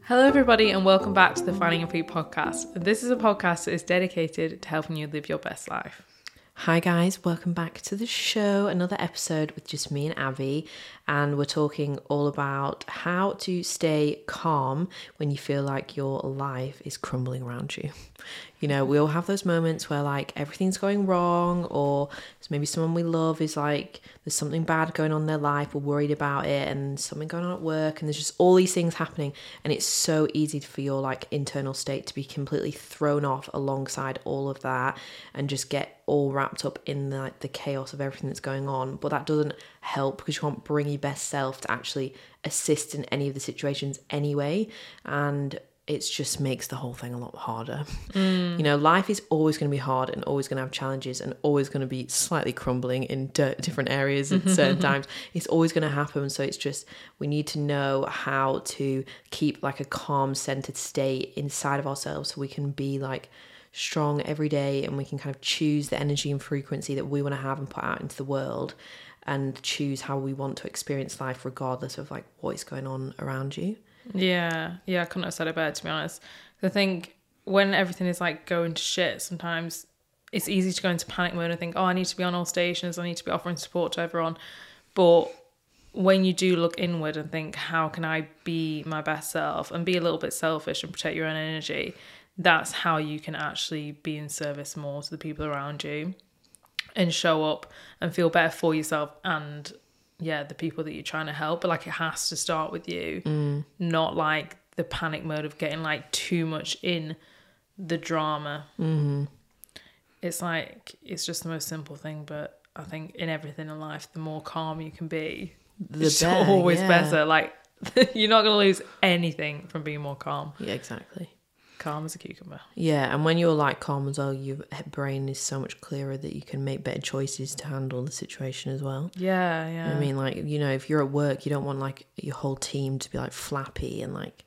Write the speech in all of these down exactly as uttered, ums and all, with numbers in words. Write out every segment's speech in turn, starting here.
Hello everybody and welcome back to the Finding Your Feet podcast. This is a podcast that is dedicated to helping you live your best life. Hi guys, welcome back to the show. Another episode with just me and Abby, and we're talking all about how to stay calm when you feel like your life is crumbling around you. You know, we all have those moments where like everything's going wrong, or maybe someone we love is like, there's something bad going on in their life, we're worried about it, and something going on at work, and there's just all these things happening, and it's so easy for your like internal state to be completely thrown off alongside all of that and just get all wrapped up in the, like, the chaos of everything that's going on. But that doesn't help because you can't bring your best self to actually assist in any of the situations anyway, and it just makes the whole thing a lot harder. Mm. You know, life is always going to be hard and always going to have challenges and always going to be slightly crumbling in d- different areas at certain times. It's always going to happen. So it's just, we need to know how to keep like a calm, centered state inside of ourselves so we can be like strong every day, and we can kind of choose the energy and frequency that we want to have and put out into the world, and choose how we want to experience life regardless of like what is going on around you. Yeah, yeah, I couldn't have said it better, to be honest. I think when everything is like going to shit, sometimes it's easy to go into panic mode and think, oh, I need to be on all stations, I need to be offering support to everyone. But when you do look inward and think, how can I be my best self and be a little bit selfish and protect your own energy, that's how you can actually be in service more to the people around you and show up and feel better for yourself and yeah, the people that you're trying to help. But like, it has to start with you, mm. not like the panic mode of getting like too much in the drama. Mm-hmm. It's like, it's just the most simple thing, but I think in everything in life, the more calm you can be, the it's better, always yeah. better. Like, you're not going to lose anything from being more calm. Yeah, exactly. Calm as a cucumber. Yeah, and when you're like calm as well, your brain is so much clearer that you can make better choices to handle the situation as well. Yeah, yeah. I mean, like, you know, if you're at work, you don't want like your whole team to be like flappy and like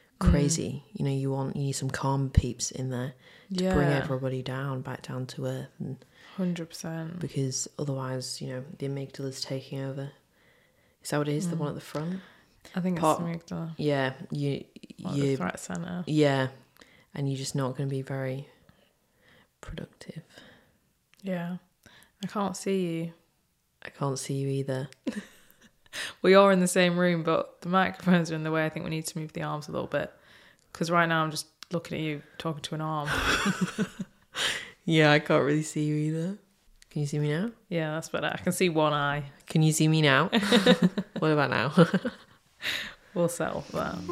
crazy. Mm. You know, you want you need some calm peeps in there to yeah. bring everybody down, back down to earth. And one hundred percent. Because otherwise, you know, the amygdala's taking over. Is that what it is? Mm. The one at the front? I think Part, it's the amygdala. Yeah, you, like you the threat center. Yeah. And you're just not going to be very productive. Yeah. I can't see you. I can't see you either. We are in the same room, but the microphones are in the way. I think we need to move the arms a little bit. Because right now I'm just looking at you talking to an arm. Yeah, I can't really see you either. Can you see me now? Yeah, that's better. I can see one eye. Can you see me now? What about now? We'll settle for that.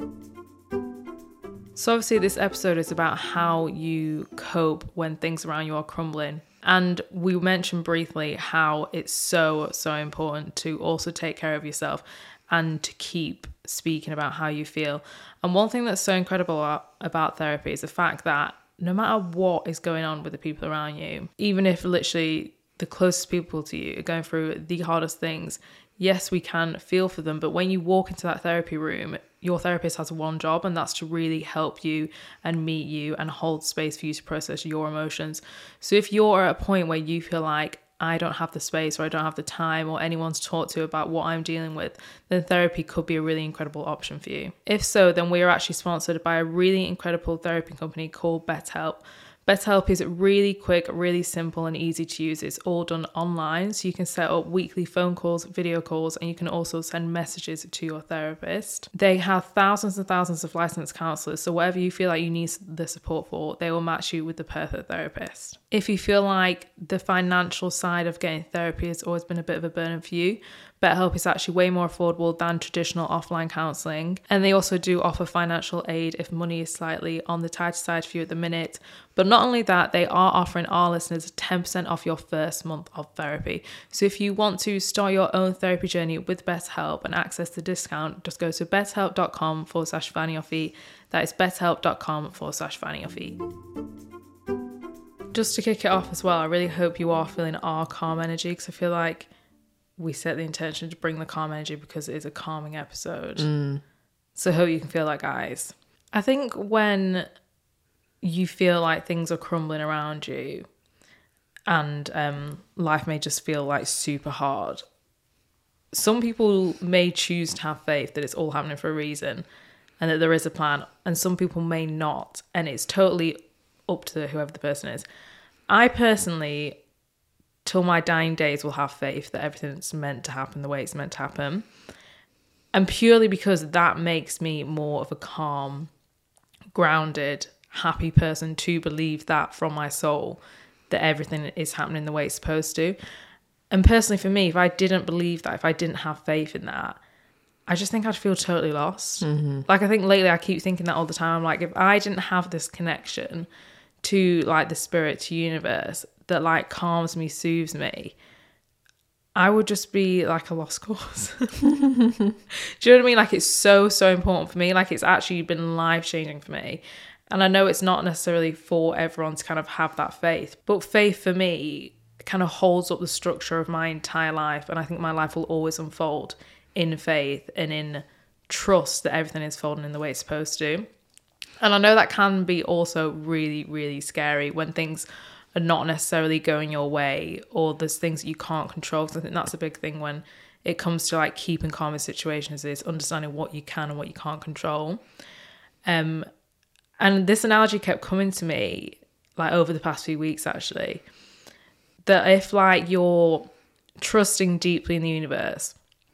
So obviously this episode is about how you cope when things around you are crumbling. And we mentioned briefly how it's so, so important to also take care of yourself and to keep speaking about how you feel. And one thing that's so incredible about, about therapy is the fact that no matter what is going on with the people around you, even if literally the closest people to you are going through the hardest things, yes, we can feel for them. But when you walk into that therapy room, your therapist has one job, and that's to really help you and meet you and hold space for you to process your emotions. So if you're at a point where you feel like, I don't have the space, or I don't have the time, or anyone to talk to about what I'm dealing with, then therapy could be a really incredible option for you. If so, then we are actually sponsored by a really incredible therapy company called BetterHelp. BetterHelp is really quick, really simple and easy to use. It's all done online, so you can set up weekly phone calls, video calls, and you can also send messages to your therapist. They have thousands and thousands of licensed counselors, so whatever you feel like you need the support for, they will match you with the perfect therapist. If you feel like the financial side of getting therapy has always been a bit of a burden for you, BetterHelp is actually way more affordable than traditional offline counselling. And they also do offer financial aid if money is slightly on the tighter side for you at the minute. But not only that, they are offering our listeners ten percent off your first month of therapy. So if you want to start your own therapy journey with BetterHelp and access the discount, just go to betterhelp.com forward slash finding your feet. That is betterhelp.com forward slash finding your feet. Just to kick it off as well, I really hope you are feeling our calm energy, because I feel like we set the intention to bring the calm energy because it is a calming episode. Mm. So I hope you can feel that, guys. I think when you feel like things are crumbling around you and um, life may just feel like super hard, some people may choose to have faith that it's all happening for a reason and that there is a plan, and some people may not, and it's totally up to whoever the person is. I personally, till my dying days, will have faith that everything's meant to happen the way it's meant to happen. And purely because that makes me more of a calm, grounded, happy person to believe that from my soul, that everything is happening the way it's supposed to. And personally for me, if I didn't believe that, if I didn't have faith in that, I just think I'd feel totally lost. Mm-hmm. Like, I think lately I keep thinking that all the time. I'm like, if I didn't have this connection to like the spirit, to universe, that like calms me, soothes me, I would just be like a lost cause. Do you know what I mean? Like, it's so, so important for me. Like, it's actually been life-changing for me. And I know it's not necessarily for everyone to kind of have that faith, but faith for me kind of holds up the structure of my entire life. And I think my life will always unfold in faith and in trust that everything is folding in the way it's supposed to. And I know that can be also really, really scary when things are not necessarily going your way, or there's things that you can't control. So I think that's a big thing when it comes to like keeping calm in situations, is understanding what you can and what you can't control. Um, and this analogy kept coming to me like over the past few weeks, actually, that if like you're trusting deeply in the universe,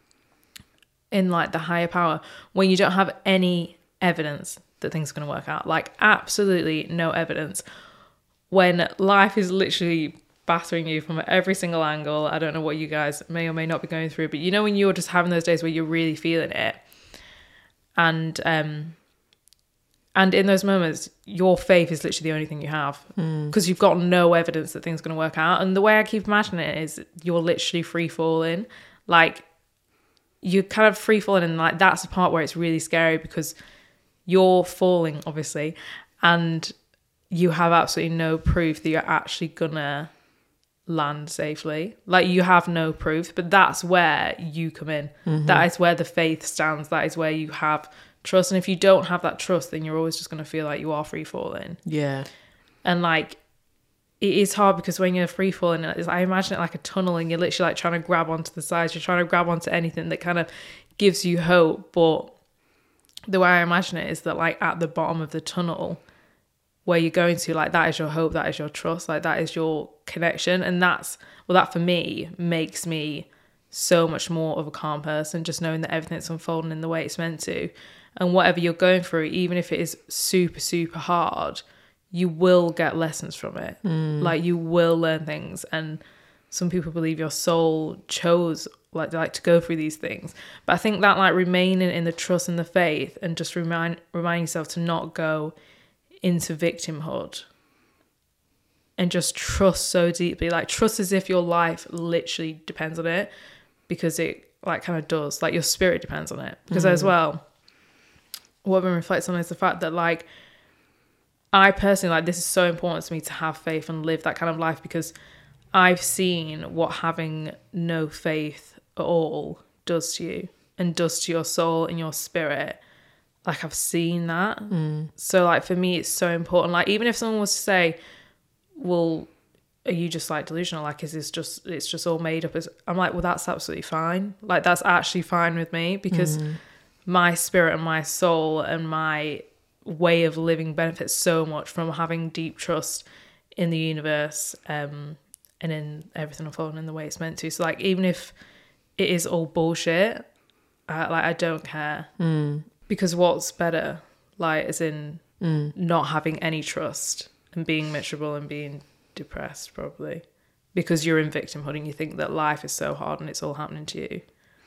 in like the higher power, when you don't have any evidence that things are going to work out, like absolutely no evidence, when life is literally battering you from every single angle. I don't know what you guys may or may not be going through, but you know, when you're just having those days where you're really feeling it, and um and in those moments your faith is literally the only thing you have, because mm. you've got no evidence that things are going to work out. And the way I keep imagining it is you're literally free falling, like you're kind of free falling, and like that's the part where it's really scary, because you're falling obviously, and you have absolutely no proof that you're actually gonna land safely. Like, you have no proof, but that's where you come in. Mm-hmm. That is where the faith stands. That is where you have trust. And if you don't have that trust, then you're always just going to feel like you are free falling. Yeah. And like, it is hard, because when you're free falling, I imagine it like a tunnel, and you're literally like trying to grab onto the sides. You're trying to grab onto anything that kind of gives you hope. But the way I imagine it is that like at the bottom of the tunnel where you're going to, like, that is your hope, that is your trust, like that is your connection. And that's, well, that for me makes me so much more of a calm person, just knowing that everything's unfolding in the way it's meant to. And whatever you're going through, even if it is super, super hard, you will get lessons from it. Mm. Like, you will learn things. And some people believe your soul chose like like to go through these things. But I think that like remaining in the trust and the faith, and just remind remind yourself to not go into victimhood, and just trust so deeply, like trust as if your life literally depends on it, because it like kind of does, like your spirit depends on it. Because mm. as well, what I've been reflecting on is the fact that like I personally, like, this is so important to me to have faith and live that kind of life, because I've seen what having no faith at all does to you, and does to your soul and your spirit. Like, I've seen that. Mm. So like for me, it's so important. Like, even if someone was to say, well, are you just like delusional? Like, is this just, it's just all made up? As I'm like, well, that's absolutely fine. Like, that's actually fine with me, because mm. my spirit and my soul and my way of living benefits so much from having deep trust in the universe, um, and in everything unfolding in the way it's meant to. So like, even if it is all bullshit, I, like, I don't care. Mm. Because what's better, like, as in mm. not having any trust and being miserable and being depressed, probably, because you're in victimhood and you think that life is so hard and it's all happening to you.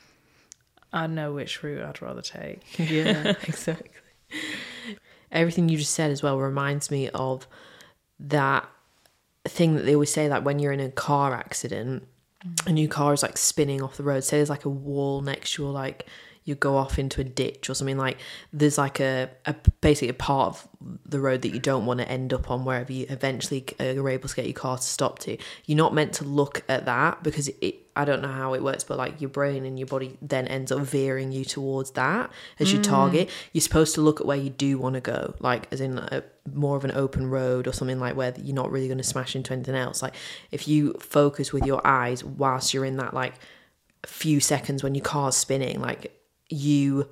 I know which route I'd rather take. Yeah, exactly. Everything you just said as well reminds me of that thing that they always say, that when you're in a car accident mm. and your car is like spinning off the road, say there's like a wall next to you, or like you go off into a ditch or something, like there's like a, a basically a part of the road that you don't want to end up on, wherever you eventually are able to get your car to stop to. You're not meant to look at that, because it, I don't know how it works, but like your brain and your body then ends up veering you towards that as your mm. target. You're supposed to look at where you do want to go, like as in a, more of an open road or something, like where you're not really going to smash into anything else. Like, if you focus with your eyes whilst you're in that like few seconds when your car's spinning, like you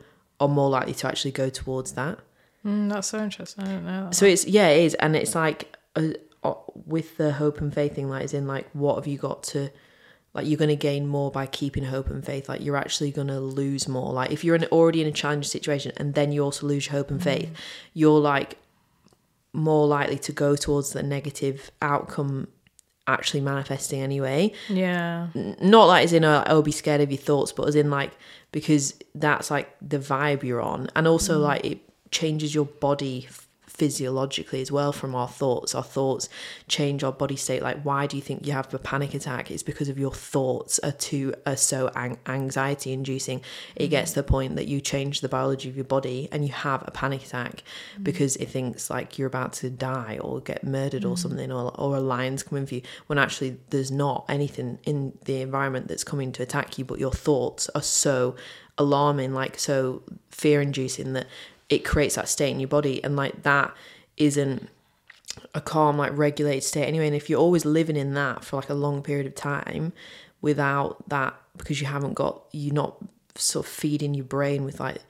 are more likely to actually go towards that. Mm, that's so interesting. I don't know that. So it's, yeah, it is. And it's like, uh, uh, with the hope and faith thing, like, is in like, what have you got to, like, you're going to gain more by keeping hope and faith. Like, you're actually going to lose more. Like, if you're in, already in a challenging situation and then you also lose your hope and faith, mm. you're like more likely to go towards the negative outcome actually manifesting anyway. Yeah. N- not like as in a, oh, be scared of your thoughts, but as in like, because that's like the vibe you're on. And also mm. like it changes your body physiologically as well from our thoughts. Our thoughts change our body state. Like, why do you think you have a panic attack? It's because of your thoughts are too are so an- anxiety inducing. It mm. gets to the point that you change the biology of your body and you have a panic attack mm. because it thinks like you're about to die or get murdered mm. or something, or, or a lion's coming for you, when actually there's not anything in the environment that's coming to attack you, but your thoughts are so alarming, like so fear inducing, that it creates that state in your body. And like that isn't a calm, like regulated state anyway. And if you're always living in that for like a long period of time without that, because you haven't got, you're not sort of feeding your brain with like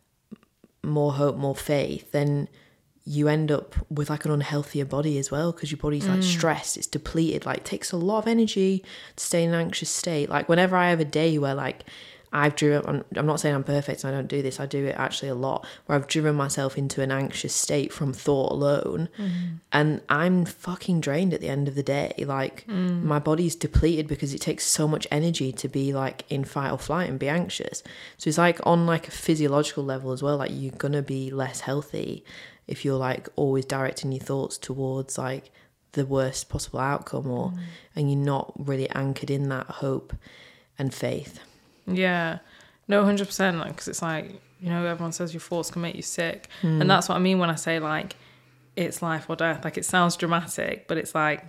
more hope, more faith, then you end up with like an unhealthier body as well, because your body's like mm. stressed, it's depleted. Like, it takes a lot of energy to stay in an anxious state. Like, whenever I have a day where like I've driven, I'm not saying I'm perfect and I don't do this, I do it actually a lot, where I've driven myself into an anxious state from thought alone, mm-hmm. and I'm fucking drained at the end of the day. Like, mm. my body's depleted because it takes so much energy to be like in fight or flight and be anxious. So it's like on like a physiological level as well, like you're gonna be less healthy if you're like always directing your thoughts towards like the worst possible outcome, or mm. and you're not really anchored in that hope and faith. Yeah, no, one hundred percent. Like, because it's like, you know, everyone says your thoughts can make you sick. Mm. And that's what I mean when I say, like, it's life or death. Like, it sounds dramatic, but it's like,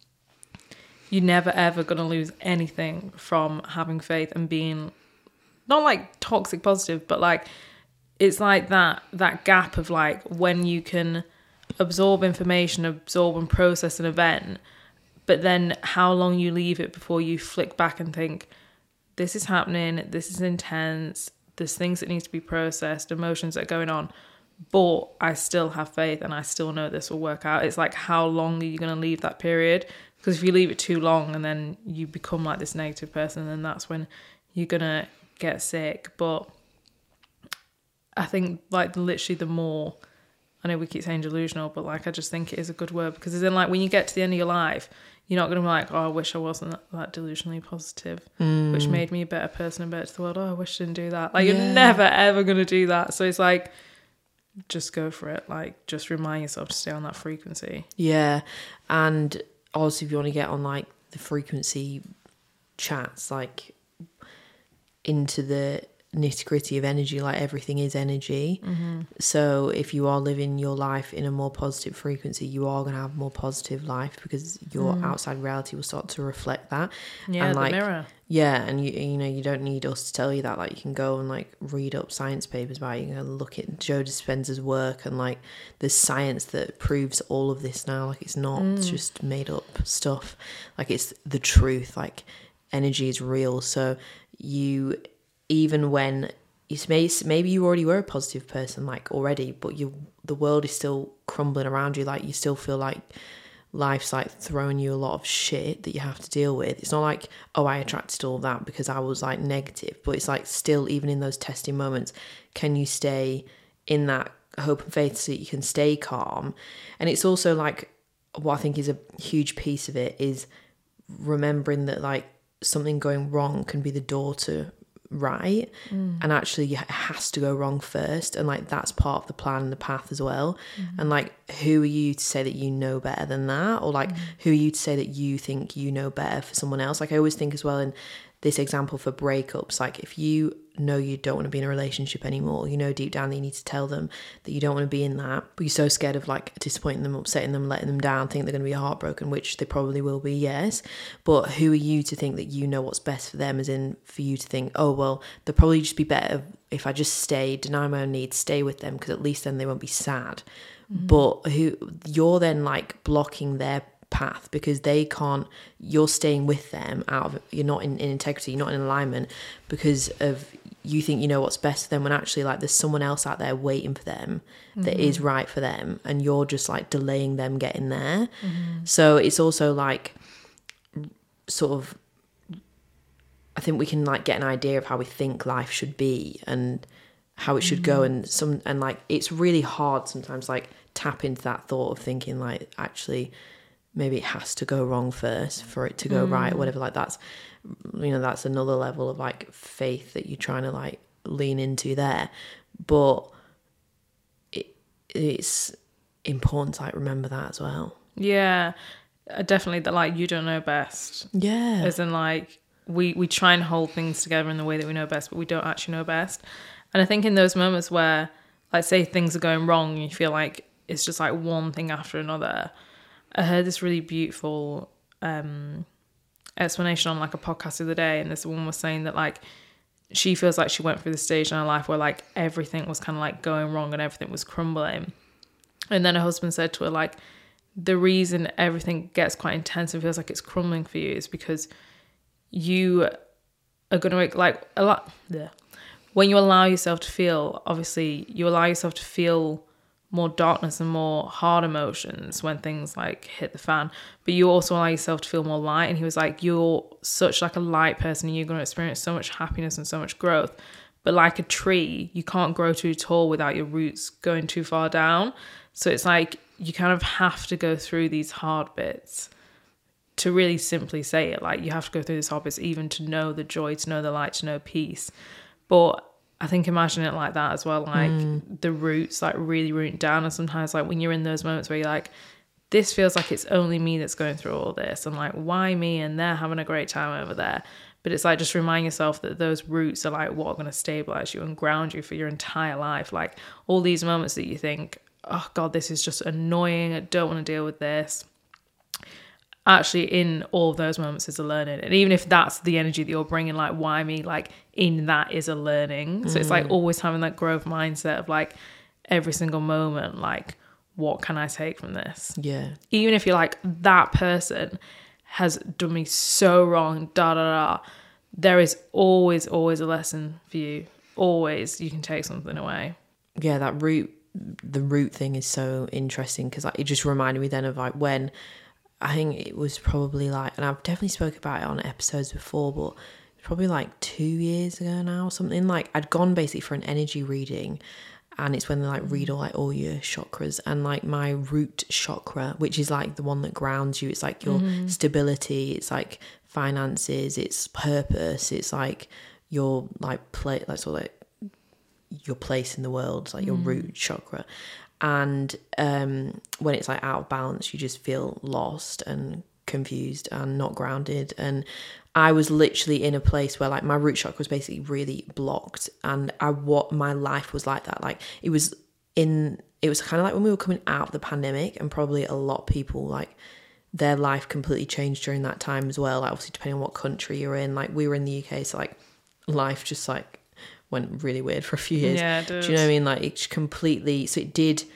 you're never, ever going to lose anything from having faith and being, not, like, toxic positive, but, like, it's like that, that gap of, like, when you can absorb information, absorb and process an event, but then how long you leave it before you flick back and think, this is happening, this is intense, there's things that need to be processed, emotions that are going on, but I still have faith and I still know this will work out. It's like, how long are you going to leave that period? Because if you leave it too long and then you become like this negative person, then that's when you're going to get sick. But I think like literally the more, I know we keep saying delusional, but like I just think it is a good word, because it's in like when you get to the end of your life, you're not going to be like, oh, I wish I wasn't that, that delusionally positive, mm. which made me a better person and better to the world. Oh, I wish I didn't do that. Like, yeah. You're never, ever going to do that. So it's like, just go for it. Like, just remind yourself to stay on that frequency. Yeah. And also, if you want to get on, like, the frequency chats, like, into the nitty-gritty of energy, like everything is energy. Mm-hmm. So if you are living your life in a more positive frequency, you are going to have more positive life, because your mm. outside reality will start to reflect that. Yeah, and the like, mirror. Yeah, and you you know, you don't need us to tell you that. Like, you can go and like read up science papers about it. You can look at Joe Dispenza's work, and like there's science that proves all of this now. Like, it's not mm. just made up stuff. Like, it's the truth. Like, energy is real. So you, even when you may, maybe you already were a positive person, like already, but you the world is still crumbling around you. Like, you still feel like life's like throwing you a lot of shit that you have to deal with. It's not like, oh, I attracted all that because I was like negative, but it's like still, even in those testing moments, can you stay in that hope and faith so that you can stay calm? And it's also like, what I think is a huge piece of it is remembering that like something going wrong can be the door to right, mm. and actually it has to go wrong first, and like that's part of the plan and the path as well. Mm. And like, who are you to say that you know better than that, or like mm. who are you to say that you think you know better for someone else? Like, I always think as well in this example for breakups, like if you know you don't want to be in a relationship anymore, you know deep down that you need to tell them that you don't want to be in that, but you're so scared of like disappointing them, upsetting them, letting them down, think they're going to be heartbroken, which they probably will be, yes, but who are you to think that you know what's best for them, as in for you to think, oh well, they'll probably just be better if I just stay, deny my own needs, stay with them, because at least then they won't be sad. Mm-hmm. But who you're then like blocking their path, because they can't, you're staying with them out of, you're not in, in integrity, you're not in alignment because of you think you know what's best for them when actually like there's someone else out there waiting for them that mm-hmm. is right for them, and you're just like delaying them getting there. Mm-hmm. So it's also like sort of, I think we can like get an idea of how we think life should be and how it should mm-hmm. go, and some and like it's really hard sometimes like tap into that thought of thinking like actually maybe it has to go wrong first for it to go mm. right or whatever. Like that's, you know, that's another level of like faith that you're trying to like lean into there. But it, it's important to like remember that as well. Yeah, definitely, that like you don't know best. Yeah. As in like we, we try and hold things together in the way that we know best, but we don't actually know best. And I think in those moments where like say things are going wrong and you feel like it's just like one thing after another, I heard this really beautiful um, explanation on like a podcast the other day, and this woman was saying that like she feels like she went through the stage in her life where like everything was kind of like going wrong and everything was crumbling. And then her husband said to her like, the reason everything gets quite intense and feels like it's crumbling for you is because you are going to make like a lot. Yeah. When you allow yourself to feel, obviously you allow yourself to feel more darkness and more hard emotions when things like hit the fan, but you also allow yourself to feel more light. And he was like, you're such like a light person and you're going to experience so much happiness and so much growth, but like a tree, you can't grow too tall without your roots going too far down. So it's like you kind of have to go through these hard bits, to really simply say it, like you have to go through these hard bits even to know the joy, to know the light, to know peace. But I think imagine it like that as well, like mm. the roots like really rooting down. And sometimes like when you're in those moments where you're like, this feels like it's only me that's going through all this, and like why me, and they're having a great time over there. But it's like just remind yourself that those roots are like what are going to stabilize you and ground you for your entire life. Like all these moments that you think, oh God, this is just annoying, I don't want to deal with this. Actually, in all of those moments is a learning. And even if that's the energy that you're bringing, like why me, like in that is a learning. So mm. it's like always having that growth mindset of like every single moment, like what can I take from this? Yeah. Even if you're like, that person has done me so wrong, da da da, there is always, always a lesson for you. Always you can take something away. Yeah, that root, the root thing is so interesting, because like, it just reminded me then of like when, I think it was probably like, and I've definitely spoke about it on episodes before, but probably like two years ago now or something. Like I'd gone basically for an energy reading, and it's when they like read all like all your chakras, and like my root chakra, which is like the one that grounds you. It's like your mm-hmm. stability. It's like finances. It's purpose. It's like your like play, like sort of like your place in the world. It's like your mm. root chakra. And um, when it's like out of balance, you just feel lost and confused and not grounded. And I was literally in a place where like my root chakra was basically really blocked, and I what my life was like that. Like it was in, it was kind of like when we were coming out of the pandemic, and probably a lot of people like their life completely changed during that time as well. Like obviously depending on what country you're in. Like we were in the U K, so like life just like went really weird for a few years. Yeah, it did. Do you know what I mean? Like it completely, so it did,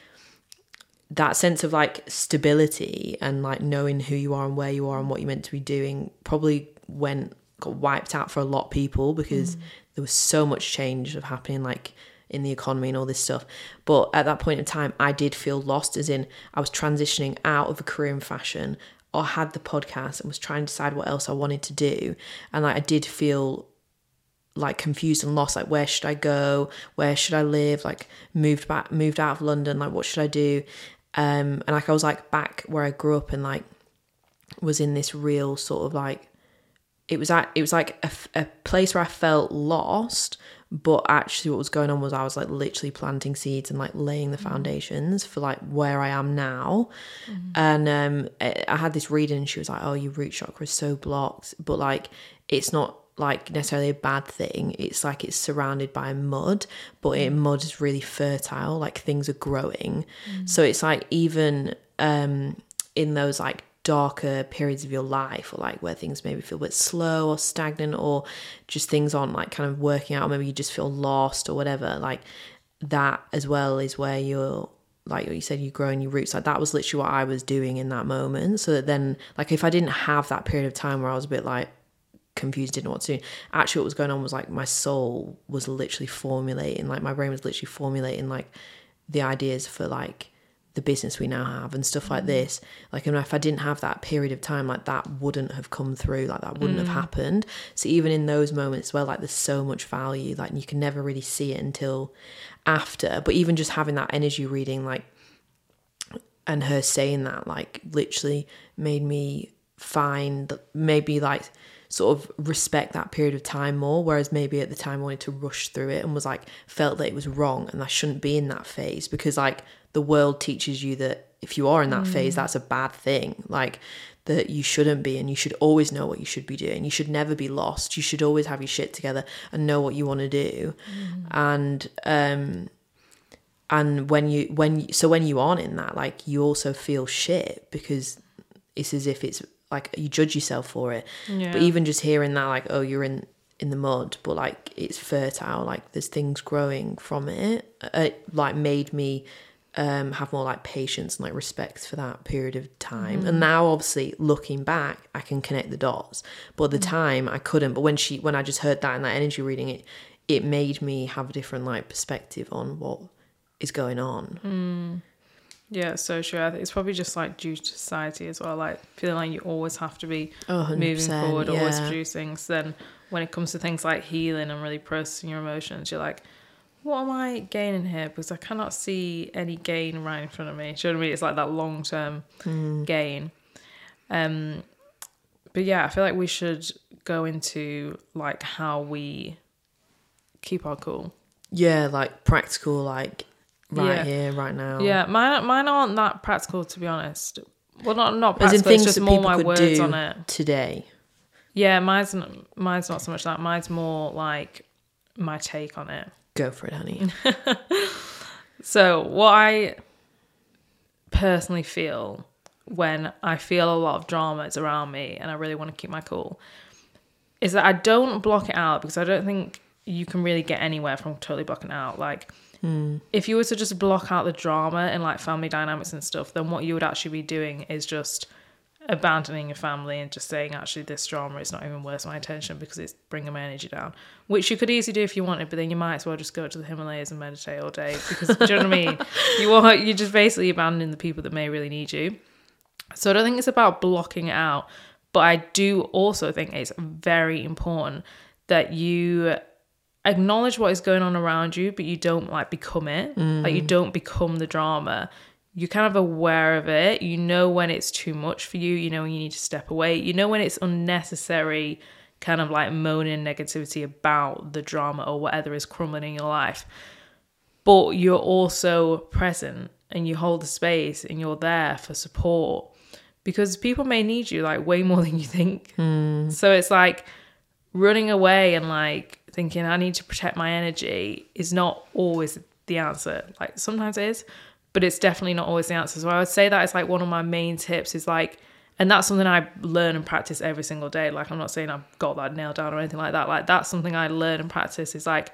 that sense of like stability and like knowing who you are and where you are and what you're meant to be doing probably went, got wiped out for a lot of people, because mm. there was so much change of happening like in the economy and all this stuff. But at that point in time, I did feel lost, as in I was transitioning out of a career in fashion, or had the podcast and was trying to decide what else I wanted to do. And like I did feel like confused and lost, like where should I go, where should I live, like moved back moved out of London, like what should I do, um and like I was like back where I grew up, and like was in this real sort of like, it was at, it was like a, a place where I felt lost, but actually what was going on was I was like literally planting seeds and like laying the foundations for like where I am now. Mm-hmm. And um I had this reading, and she was like, oh, your root chakra is so blocked, but like it's not like necessarily a bad thing. It's like it's surrounded by mud, but mm. it, mud is really fertile, like things are growing. Mm. So it's like even um in those like darker periods of your life, or like where things maybe feel a bit slow or stagnant, or just things aren't like kind of working out, or maybe you just feel lost or whatever, like that as well is where you're, like you said, you grow in your roots. Like that was literally what I was doing in that moment. So that then like if I didn't have that period of time where I was a bit like confused, didn't know what to do. Actually, what was going on was like my soul was literally formulating, like my brain was literally formulating like the ideas for like the business we now have and stuff like this. Like, and if I didn't have that period of time, like that wouldn't have come through, like that wouldn't mm. have happened. So even in those moments where like there's so much value, like you can never really see it until after. But even just having that energy reading, like, and her saying that, like, literally made me find maybe like sort of respect that period of time more, whereas maybe at the time I wanted to rush through it and was like, felt that it was wrong and I shouldn't be in that phase, because like the world teaches you that if you are in that mm. phase, that's a bad thing, like that you shouldn't be, and you should always know what you should be doing. You should never be lost. You should always have your shit together and know what you want to do. Mm. And um and when you when you, so when you aren't in that, like you also feel shit, because it's as if it's like you judge yourself for it. Yeah. But even just hearing that, like, oh, you're in in the mud, but like it's fertile, like there's things growing from it, it like made me um have more like patience and like respect for that period of time. Mm. And now obviously looking back I can connect the dots, but at the mm. time I couldn't. But when she when I just heard that in that energy reading, it it made me have a different like perspective on what is going on. Mm. Yeah, so true. I think it's probably just like due to society as well, like feeling like you always have to be oh, moving forward, yeah. always producing. So then when it comes to things like healing and really processing your emotions, you're like, what am I gaining here? Because I cannot see any gain right in front of me. Do you know what I mean? It's like that long-term mm. gain. Um, but yeah, I feel like we should go into like how we keep our cool. Yeah, like practical, like right yeah. here, right now. Yeah, mine mine aren't that practical, to be honest. Well, not not practical. It's just more my words on it today. Yeah, mine's not, mine's not so much that. Mine's more like my take on it. Go for it, honey. So what I personally feel when I feel a lot of drama is around me and I really want to keep my cool is that I don't block it out, because I don't think you can really get anywhere from totally blocking it out. Like, mm. if you were to just block out the drama and like family dynamics and stuff, then what you would actually be doing is just abandoning your family and just saying, actually, this drama is not even worth my attention because it's bringing my energy down, which you could easily do if you wanted, but then you might as well just go to the Himalayas and meditate all day, because do you know what I mean? You are, you're just basically abandoning the people that may really need you. So I don't think it's about blocking it out, but I do also think it's very important that you acknowledge what is going on around you, but you don't like become it. Mm. Like you don't become the drama. You're kind of aware of it. You know when it's too much for you. You know when you need to step away. You know when it's unnecessary kind of like moaning negativity about the drama or whatever is crumbling in your life. But you're also present and you hold the space and you're there for support, because people may need you like way more than you think. Mm. So it's like running away and like thinking I need to protect my energy is not always the answer. Like sometimes it is, but it's definitely not always the answer. So I would say that is like one of my main tips is like, and that's something I learn and practice every single day. Like I'm not saying I've got that nailed down or anything like that. Like that's something I learn and practice is like,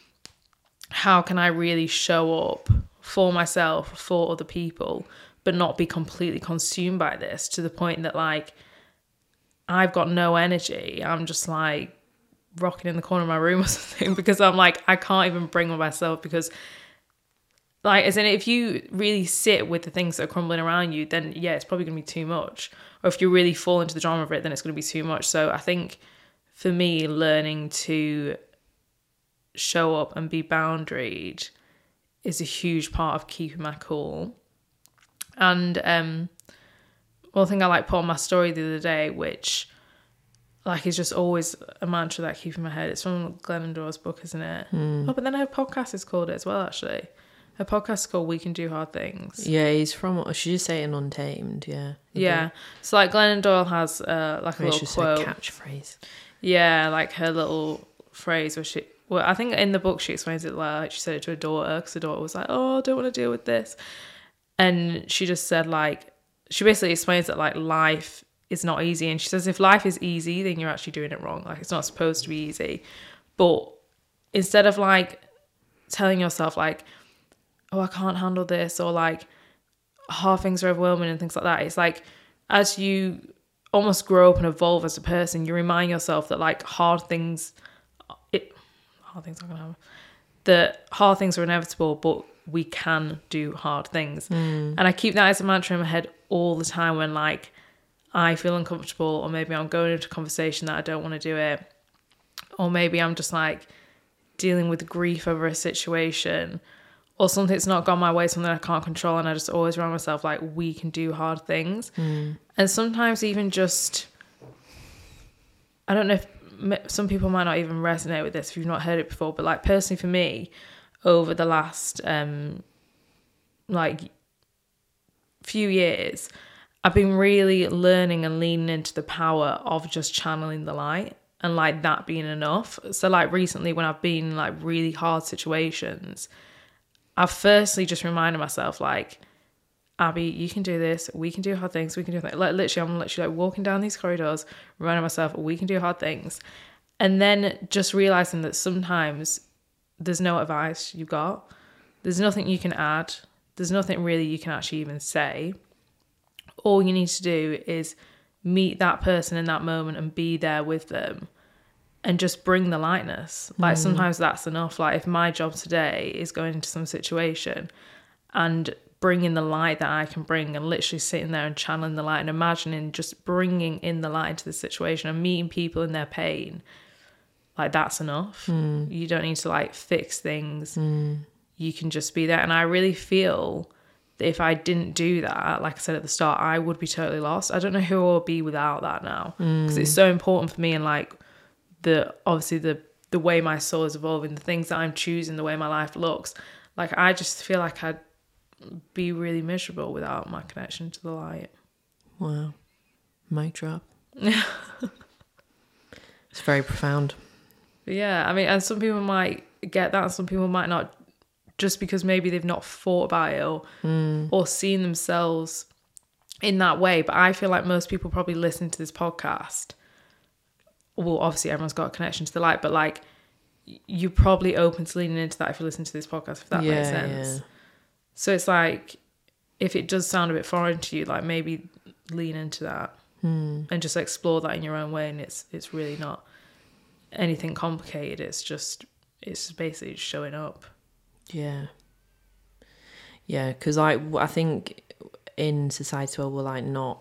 how can I really show up for myself, for other people, but not be completely consumed by this to the point that like I've got no energy. I'm just like rocking in the corner of my room or something, because I'm like, I can't even bring myself, because like, as in if you really sit with the things that are crumbling around you, then yeah, it's probably going to be too much. Or if you really fall into the drama of it, then it's going to be too much. So I think for me, learning to show up and be boundaried is a huge part of keeping my cool. And um, one thing I like put on my story the other day, which like is just always a mantra that I keep in my head. It's from Glennon Doyle's book, isn't it? Mm. Oh, but then her podcast is called it as well, actually. Her podcast is called We Can Do Hard Things. Yeah, he's from, she just say in Untamed, yeah. Yeah. Book. So like Glennon Doyle has uh, like a Maybe little quote. Her catchphrase. Yeah, like her little phrase where she, well, I think in the book she explains it like she said it to her daughter, because her daughter was like, oh, I don't want to deal with this. And she just said like, she basically explains that like life is not easy. And she says if life is easy, then you're actually doing it wrong. Like it's not supposed to be easy. But instead of like telling yourself like, oh, I can't handle this, or like hard things are overwhelming and things like that, it's like as you almost grow up and evolve as a person, you remind yourself that like hard things, it hard things are gonna happen. That hard things are inevitable, but we can do hard things. Mm. And I keep that as a mantra in my head all the time when like I feel uncomfortable, or maybe I'm going into a conversation that I don't want to do it, or maybe I'm just like dealing with grief over a situation, or something that's not gone my way, something I can't control, and I just always remind myself like we can do hard things. Mm. And sometimes even just, I don't know if some people might not even resonate with this if you've not heard it before, but like personally for me, over the last um like few years, I've been really learning and leaning into the power of just channeling the light, and like that being enough. So like recently when I've been in like really hard situations, I've firstly just reminded myself like, Abby, you can do this, we can do hard things, we can do things. Like literally I'm literally like walking down these corridors, reminding myself we can do hard things. And then just realizing that sometimes there's no advice you've got, there's nothing you can add, there's nothing really you can actually even say. All you need to do is meet that person in that moment and be there with them and just bring the lightness. Like mm. sometimes that's enough. Like if my job today is going into some situation and bringing the light that I can bring, and literally sitting there and channeling the light and imagining just bringing in the light into the situation and meeting people in their pain, like that's enough. Mm. You don't need to like fix things. Mm. You can just be there. And I really feel that if I didn't do that, like I said at the start, I would be totally lost. I don't know who I'll be without that now, because mm. it's so important for me. And like the obviously the the way my soul is evolving, the things that I'm choosing, the way my life looks, like I just feel like I'd be really miserable without my connection to the light. Wow. Mic drop. It's very profound. But yeah, I mean, and some people might get that and some people might not, just because maybe they've not thought about it or, mm. or seen themselves in that way. But I feel like most people probably listen to this podcast. Well, obviously everyone's got a connection to the light, but like you're probably open to leaning into that if you listen to this podcast, if that yeah, makes sense. Yeah. So it's like, if it does sound a bit foreign to you, like maybe lean into that mm. and just explore that in your own way. And it's it's really not anything complicated. It's just, it's basically just showing up. Yeah. Yeah, because like, I think in society where we're like not,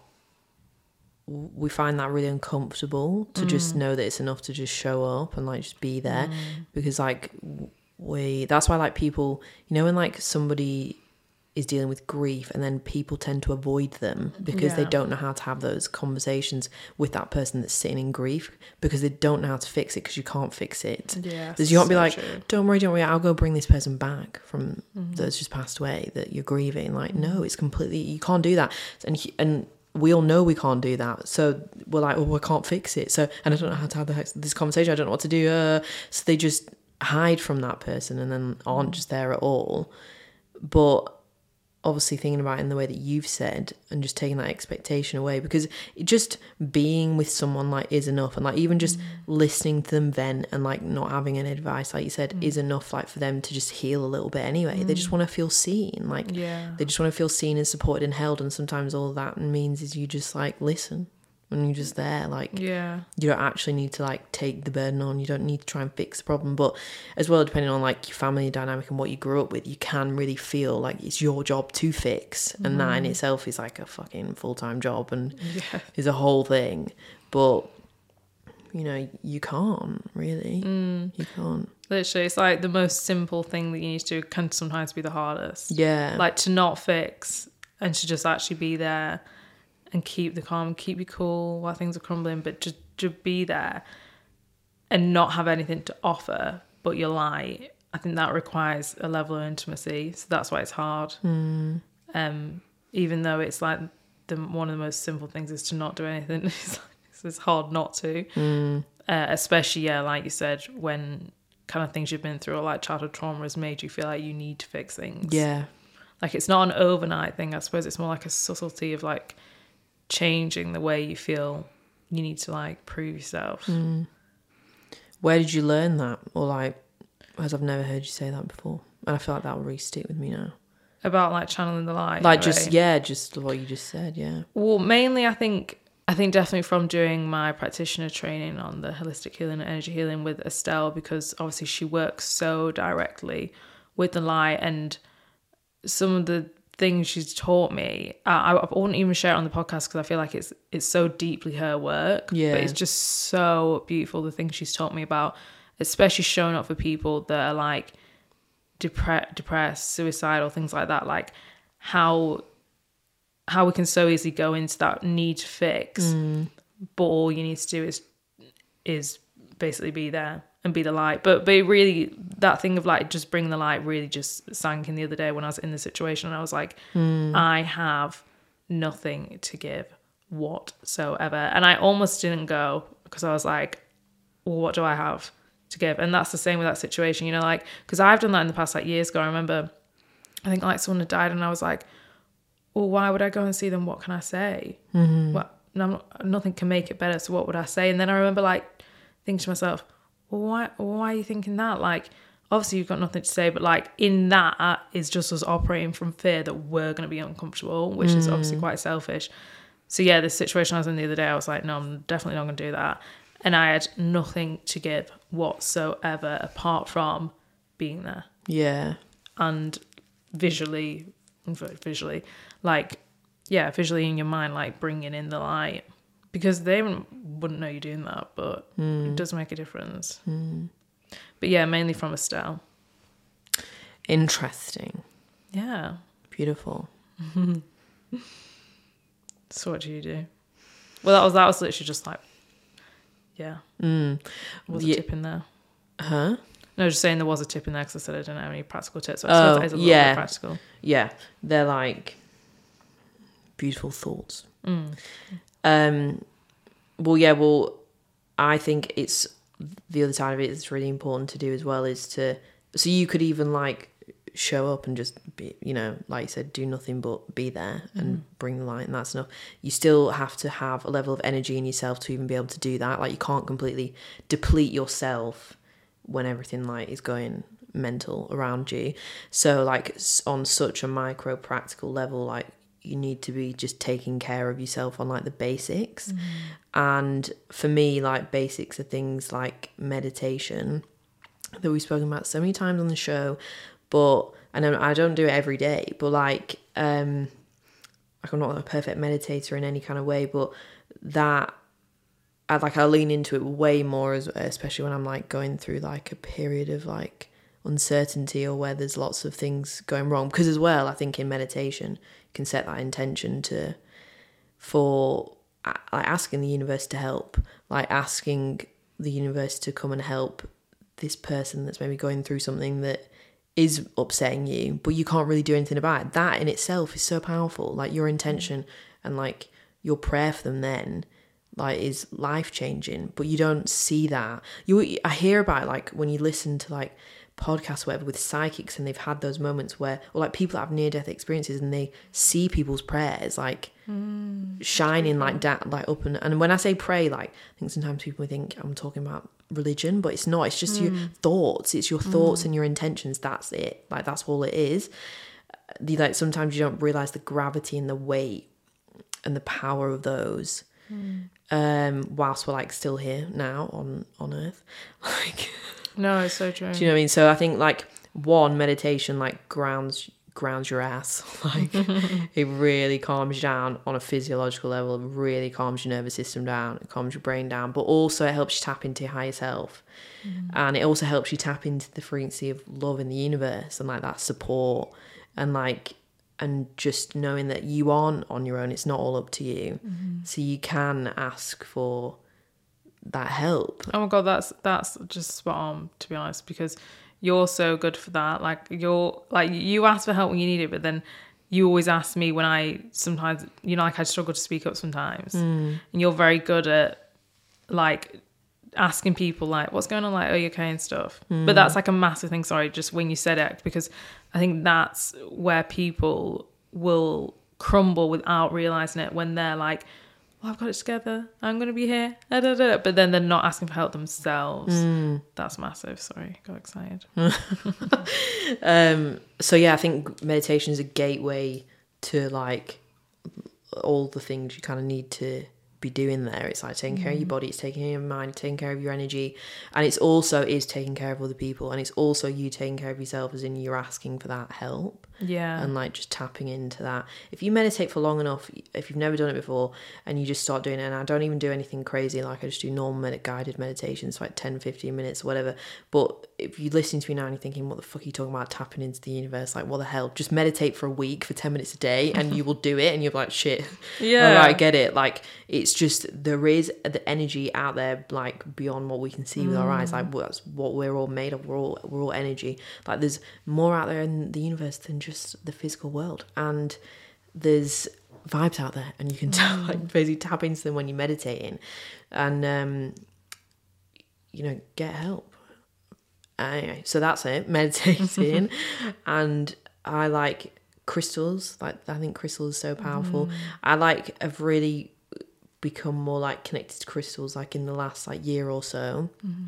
we find that really uncomfortable to mm. just know that it's enough to just show up and like just be there. Mm. Because like we, that's why like people, you know, when like somebody is dealing with grief and then people tend to avoid them because yeah. they don't know how to have those conversations with that person that's sitting in grief, because they don't know how to fix it, because you can't fix it. Yeah, so you can't so be like, true. don't worry, don't worry, I'll go bring this person back from mm-hmm. that's just passed away that you're grieving. Like, no, it's completely, you can't do that. And he, and we all know we can't do that. So we're like, well, we can't fix it. So, and I don't know how to have this conversation. I don't know what to do. Uh, so they just hide from that person and then aren't just there at all. But obviously thinking about it in the way that you've said and just taking that expectation away, because just being with someone like is enough, and like even just mm. listening to them vent and like not having any advice, like you said, mm. is enough like for them to just heal a little bit anyway. Mm. They just want to feel seen, like yeah. they just want to feel seen and supported and held, and sometimes all that means is you just like listen and you're just there. Like yeah, you don't actually need to like take the burden on, you don't need to try and fix the problem. But as well, depending on like your family dynamic and what you grew up with, you can really feel like it's your job to fix, and mm. that in itself is like a fucking full-time job and yeah. is a whole thing. But you know, you can't really mm. you can't literally, it's like the most simple thing that you need to do can sometimes be the hardest. Yeah, like to not fix and to just actually be there and keep the calm, keep you cool while things are crumbling, but just to be there and not have anything to offer but your light. I think that requires a level of intimacy, so that's why it's hard. Mm. Um, even though it's like the one of the most simple things is to not do anything. It's, like, it's hard not to, mm. uh, especially yeah, like you said, when kind of things you've been through or like childhood trauma has made you feel like you need to fix things. Yeah, like it's not an overnight thing. I suppose it's more like a subtlety of like changing the way you feel you need to like prove yourself. Mm. Where did you learn that? Or like, as I've never heard you say that before, and I feel like that will really stick with me now. About like channeling the light, like just way. yeah just what you just said. Yeah, well, mainly I think I think definitely from doing my practitioner training on the holistic healing and energy healing with Estelle, because obviously she works so directly with the light, and some of the things she's taught me, I, I wouldn't even share it on the podcast because I feel like it's it's so deeply her work. Yeah. But it's just so beautiful, the things she's taught me about, especially showing up for people that are like depre- depressed, suicidal, things like that. Like how how we can so easily go into that need to fix, mm. but all you need to do is is basically be there and be the light. But but it really, that thing of like just bring the light really just sank in the other day when I was in the situation, and I was like, mm. I have nothing to give whatsoever. And I almost didn't go because I was like, well, what do I have to give? And that's the same with that situation, you know, like, because I've done that in the past, like years ago. I remember, I think like someone had died, and I was like, well, why would I go and see them? What can I say? Mm-hmm. Well, no, I'm not, nothing can make it better, so what would I say? And then I remember like thinking to myself, well, why, why are you thinking that? Like, obviously you've got nothing to say, but like in that is just us operating from fear that we're going to be uncomfortable, which mm. is obviously quite selfish. So yeah, the situation I was in the other day, I was like, no, I'm definitely not going to do that. And I had nothing to give whatsoever apart from being there. Yeah. And visually, visually, like, yeah, visually in your mind, like bringing in the light. Because they wouldn't know you're doing that, but mm. it does make a difference. Mm. But yeah, mainly from Estelle. Interesting. Yeah. Beautiful. So what do you do? Well, that was that was literally just like, yeah. Mm. Was yeah. a tip in there? Huh? No, just saying there was a tip in there because I said I didn't have any practical tips. So I oh, suppose that is a little yeah. bit practical. Yeah. They're like beautiful thoughts. Mm. Um. Well, yeah, well, I think it's the other side of it is really important to do as well is to, so you could even like show up and just be, you know, like you said, do nothing but be there and mm. bring the light, and that's enough. You still have to have a level of energy in yourself to even be able to do that. Like you can't completely deplete yourself when everything like is going mental around you. So like on such a micro practical level, like you need to be just taking care of yourself on like the basics. Mm. And for me, like basics are things like meditation that we've spoken about so many times on the show, but I know I don't do it every day, but like um like I'm not a perfect meditator in any kind of way, but that I like I lean into it way more, as especially when I'm like going through like a period of like uncertainty or where there's lots of things going wrong. Because as well, I think in meditation you can set that intention to for like asking the universe to help, like asking the universe to come and help this person that's maybe going through something that is upsetting you, but you can't really do anything about it. That in itself is so powerful. Like your intention and like your prayer for them then like is life changing, but you don't see that. You I hear about it, like when you listen to like podcasts or whatever with psychics, and they've had those moments where, or like people that have near death experiences and they see people's prayers like mm, shining like that, like up and and when I say pray, like I think sometimes people think I'm talking about religion, but it's not. It's just mm. your thoughts. It's your thoughts mm. and your intentions. That's it. Like that's all it is. The like sometimes you don't realize the gravity and the weight and the power of those. Mm. Um, whilst we're like still here now on on Earth, like. No, it's so true. Do you know what I mean? So I think like one, meditation like grounds grounds your ass. Like it really calms you down on a physiological level. It really calms your nervous system down. It calms your brain down. But also it helps you tap into your higher self. Mm. And it also helps you tap into the frequency of love in the universe and like that support and like and just knowing that you aren't on your own. It's not all up to you. Mm. So you can ask for that help. Oh my god, that's that's just spot on, to be honest, because you're so good for that. Like you're like you ask for help when you need it, but then you always ask me when I sometimes, you know, like I struggle to speak up sometimes, mm. and you're very good at like asking people like what's going on, like are you okay and stuff. Mm. But that's like a massive thing. Sorry, just when you said it, because I think that's where people will crumble without realizing it when they're like, well, I've got it together, I'm going to be here, da, da, da. But then they're not asking for help themselves. Mm. That's massive. Sorry, got excited. um, so yeah, I think meditation is a gateway to like all the things you kind of need to be doing there. It's like taking care of your body, it's taking care of your mind, taking care of your energy, and it's also is taking care of other people, and it's also you taking care of yourself, as in you're asking for that help. Yeah. And like just tapping into that. If you meditate for long enough, if you've never done it before, and you just start doing it, and I don't even do anything crazy, like I just do normal med- guided meditations, like ten, fifteen minutes or whatever. But if you listen to me now and you're thinking, what the fuck are you talking about, tapping into the universe? Like, what the hell? Just meditate for a week for ten minutes a day and you will do it, and you're like, shit. Yeah. All right, I get it. Like, it's just, there is the energy out there, like beyond what we can see with mm. our eyes. Like, that's what we're all made of. We're all, we're all energy. Like, there's more out there in the universe than just the physical world, and there's vibes out there, and you can tell, like, basically tap into them when you're meditating, and um you know, get help. Anyway, so that's it, meditating. And I like crystals. Like, I think crystals are so powerful. mm. I like have really become more like connected to crystals like in the last like year or so. mm.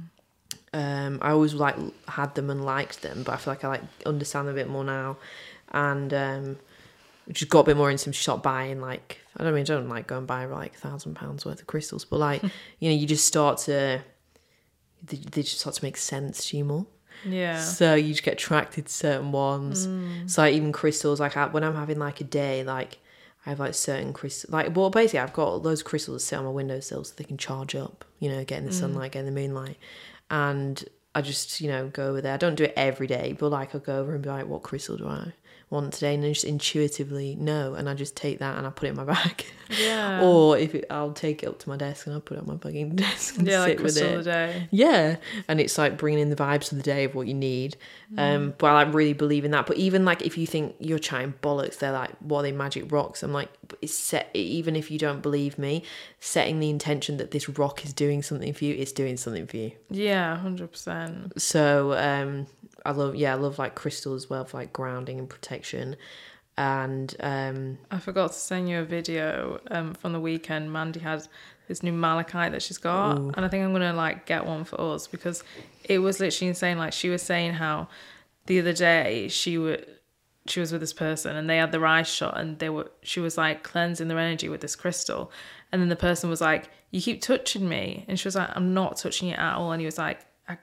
um I always like had them and liked them, but I feel like I like understand them a bit more now, and um just got a bit more into them. Stop buying, like, I don't mean I don't like go and buy like a thousand pounds worth of crystals, but like you know, you just start to they, they just start to make sense to you more. Yeah. So you just get attracted to certain ones. Mm. So like even crystals, like I, when I'm having like a day, like I have like certain crystals, like, well, basically I've got loads of crystals that sit on my windowsill so they can charge up, you know, get in the mm. sunlight, get in the moonlight. And I just, you know, go over there. I don't do it every day, but like I'll go over and be like, what crystal do I want today? And I just intuitively know, and I just take that and I put it in my bag. Yeah. Or if it, I'll take it up to my desk and I'll put it on my fucking desk and yeah, sit like with crystal it. of the day. Yeah, and it's like bringing in the vibes of the day of what you need. Mm. Um, but I really believe in that. But even like if you think you're chatting bollocks, they're like, what are they, magic rocks? I'm like, it's set. Even if you don't believe me, setting the intention that this rock is doing something for you, it's doing something for you. Yeah, one hundred percent. So um, I love, yeah, I love like crystal as well for like grounding and protection. And um, I forgot to send you a video um, from the weekend. Mandy had this new malachite that she's got, ooh. And I think I'm gonna like get one for us, because it was literally insane. Like, she was saying how the other day she would she was with this person and they had their eyes shut, and they were she was like cleansing their energy with this crystal, and then the person was like, you keep touching me, and she was like, I'm not touching you at all, and he was like, I,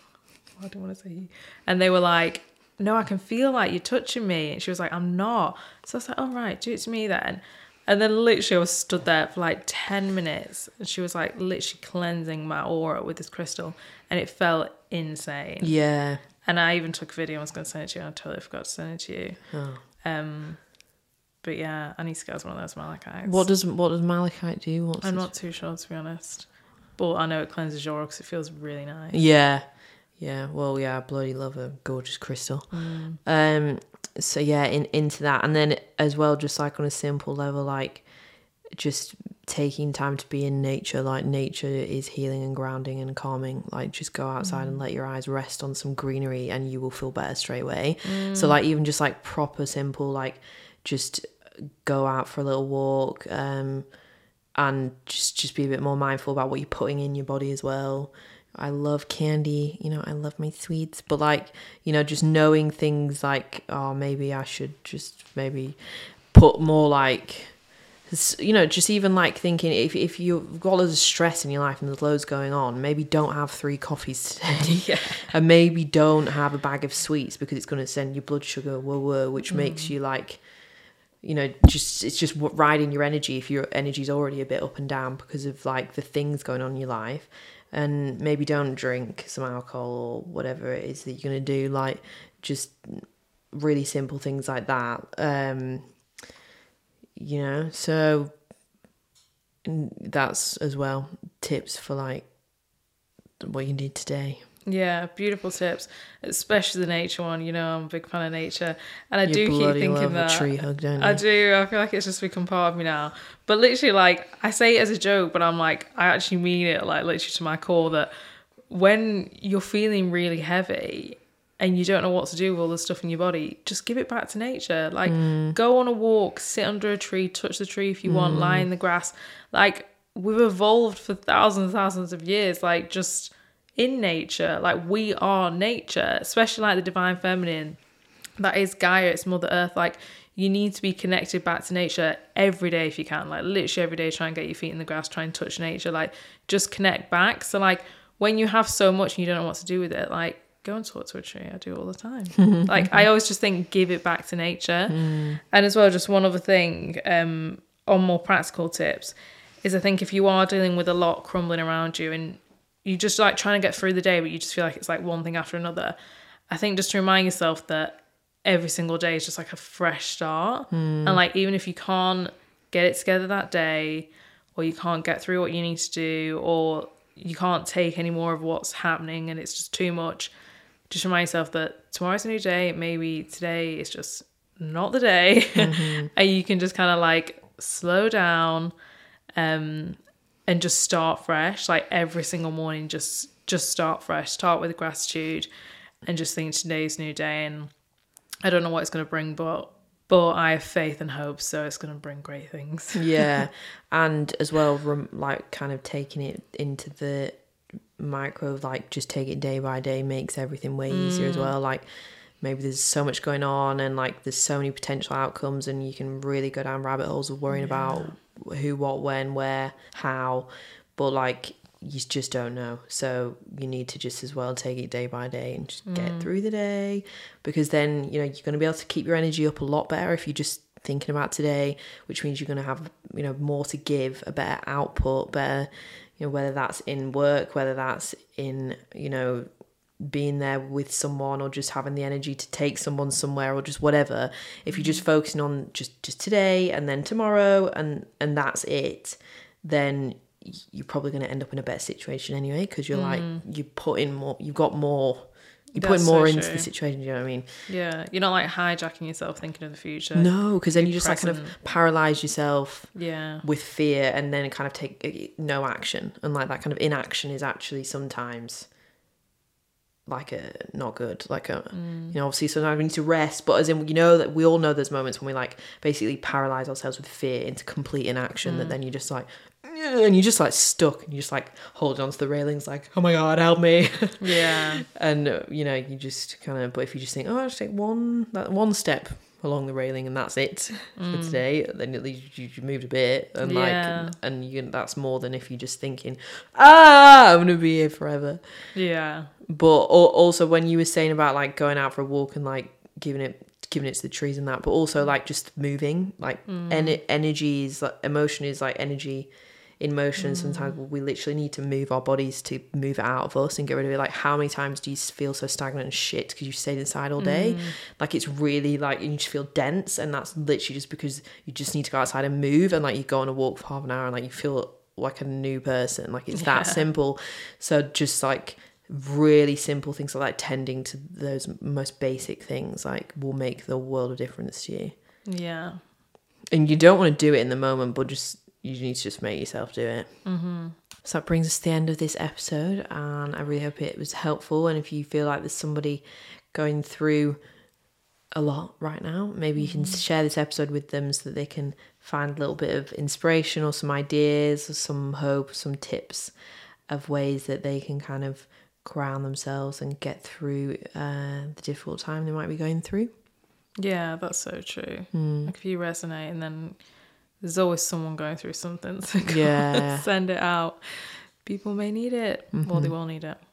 I don't want to say he. And they were like, no, I can feel like you're touching me. And she was like, I'm not. So I was like, all right, do it to me then. And then literally I was stood there for like ten minutes, and she was like literally cleansing my aura with this crystal, and it felt insane. Yeah. And I even took a video. I was going to send it to you, and I totally forgot to send it to you. Oh. Um, but yeah, I need to get one of those malachites. What does what does malachite do? What's I'm this? not too sure, to be honest. But I know it cleanses your aura because it feels really nice. Yeah. Yeah, well, yeah, I bloody love a gorgeous crystal. Mm. Um, so yeah, in into that, and then as well, just like on a simple level, like just taking time to be in nature. Like, nature is healing and grounding and calming. Like, just go outside mm. and let your eyes rest on some greenery, and you will feel better straight away. Mm. So like, even just like proper simple, like just go out for a little walk, um, and just just be a bit more mindful about what you're putting in your body as well. I love candy, you know, I love my sweets, but like, you know, just knowing things like, oh, maybe I should just maybe put more like, you know, just even like thinking if, if you've got loads of stress in your life and there's loads going on, maybe don't have three coffees today. Yeah. And maybe don't have a bag of sweets, because it's going to send your blood sugar whoa whoa, which mm. makes you like, you know, just it's just riding your energy if your energy's already a bit up and down because of like the things going on in your life. And maybe don't drink some alcohol or whatever it is that you're going to do, like just really simple things like that. Um, you know, so that's as well tips for like what you need today. Yeah, beautiful tips, especially the nature one. You know, I'm a big fan of nature, and I you do keep thinking love that a tree hug, don't you? I do. I feel like it's just become part of me now. But literally, like, I say it as a joke, but I'm like, I actually mean it, like, literally to my core, that when you're feeling really heavy and you don't know what to do with all the stuff in your body, just give it back to nature. Like, mm. go on a walk, sit under a tree, touch the tree if you mm. want, lie in the grass. Like, we've evolved for thousands and thousands of years, like, just in nature. Like, we are nature, especially like the divine feminine. That is Gaia, it's Mother Earth. Like, you need to be connected back to nature every day if you can. Like literally every day, try and get your feet in the grass, try and touch nature. Like just connect back. So like when you have so much and you don't know what to do with it, like go and talk to a tree. I do it all the time. Like I always just think give it back to nature. Mm. And as well, just one other thing um, on more practical tips is I think if you are dealing with a lot crumbling around you and you just like trying to get through the day, but you just feel like it's like one thing after another, I think just to remind yourself that every single day is just like a fresh start. Mm. And like, even if you can't get it together that day, or you can't get through what you need to do, or you can't take any more of what's happening and it's just too much, just remind yourself that tomorrow's a new day. Maybe today is just not the day. Mm-hmm. And you can just kind of like slow down um, and just start fresh. Like every single morning, just just start fresh. Start with gratitude and just think today's a new day. And I don't know what it's going to bring, but but I have faith and hope, so it's going to bring great things. Yeah. And as well, like kind of taking it into the micro, like just take it day by day makes everything way easier mm. as well. Like maybe there's so much going on and like there's so many potential outcomes and you can really go down rabbit holes of worrying yeah. about who, what, when, where, how, but like you just don't know. So you need to just as well take it day by day and just mm. get through the day, because then, you know, you're going to be able to keep your energy up a lot better if you're just thinking about today, which means you're going to have, you know, more to give, a better output, better, you know, whether that's in work, whether that's in, you know, being there with someone or just having the energy to take someone somewhere or just whatever. If you're just focusing on just, just today and then tomorrow and, and that's it, then you're probably going to end up in a better situation anyway, because you're mm. like, you put in more, you've got more, you're That's putting more so into true. the situation, you know what I mean? Yeah, you're not like hijacking yourself thinking of the future. No, because then you just present. like kind of paralyze yourself yeah. with fear and then kind of take no action. And like that kind of inaction is actually sometimes like a not good, like a mm. you know, obviously sometimes we need to rest, but as in, you know, that we all know there's moments when we like basically paralyze ourselves with fear into complete inaction mm. that then you just like, and you're just like stuck and you just like holding onto the railings like, oh my god, help me. Yeah. And uh, you know, you just kind of, but if you just think, oh, I'll just take one that one step along the railing and that's it mm. for today, then at least you, you moved a bit and like yeah. and, and you that's more than if you're just thinking, ah, I'm gonna be here forever. Yeah. But also when you were saying about like going out for a walk and like giving it giving it to the trees and that, but also like just moving, like mm. en- energy is like, emotion is like energy in motion. Mm. Sometimes we literally need to move our bodies to move it out of us and get rid of it. Like how many times do you feel so stagnant and shit because you stayed inside all day? Mm. Like it's really like you just feel dense, and that's literally just because you just need to go outside and move, and like you go on a walk for half an hour and like you feel like a new person. Like it's yeah. that simple. So just like really simple things like, like tending to those most basic things like will make the world of difference to you. Yeah. And you don't want to do it in the moment, but just you need to just make yourself do it. Mm-hmm. So that brings us to the end of this episode, and I really hope it was helpful. And if you feel like there's somebody going through a lot right now, maybe you can mm-hmm. share this episode with them so that they can find a little bit of inspiration or some ideas or some hope, some tips of ways that they can kind of ground themselves and get through uh, the difficult time they might be going through. Yeah, that's so true. Mm. Like if you resonate, and then there's always someone going through something, so yeah. send it out. People may need it, mm-hmm. or they will need it.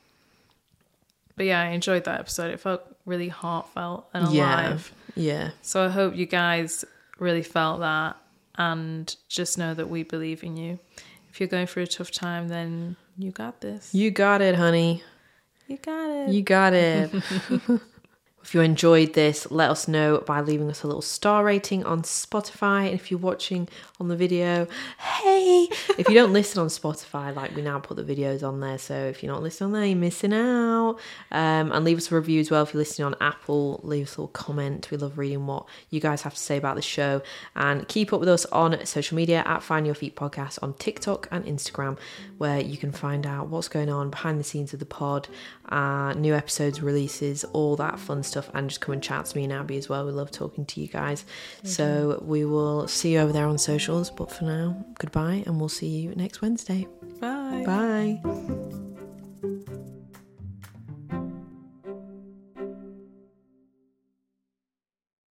But yeah, I enjoyed that episode. It felt really heartfelt and alive. Yeah. yeah. So I hope you guys really felt that, and just know that we believe in you. If you're going through a tough time, then you got this. You got it, honey. You got it. You got it. If you enjoyed this, let us know by leaving us a little star rating on Spotify. And if you're watching on the video, hey! If you don't listen on Spotify, like we now put the videos on there. So if you're not listening on there, you're missing out. Um, and leave us a review as well. If you're listening on Apple, leave us a little comment. We love reading what you guys have to say about the show. And keep up with us on social media at Find Your Feet Podcast on TikTok and Instagram, where you can find out what's going on behind the scenes of the pod, uh, new episodes, releases, all that fun stuff. And just come and chat to me and Abby as well. We love talking to you guys. Mm-hmm. So we will see you over there on socials. But for now, goodbye, and we'll see you next Wednesday. Bye. Bye.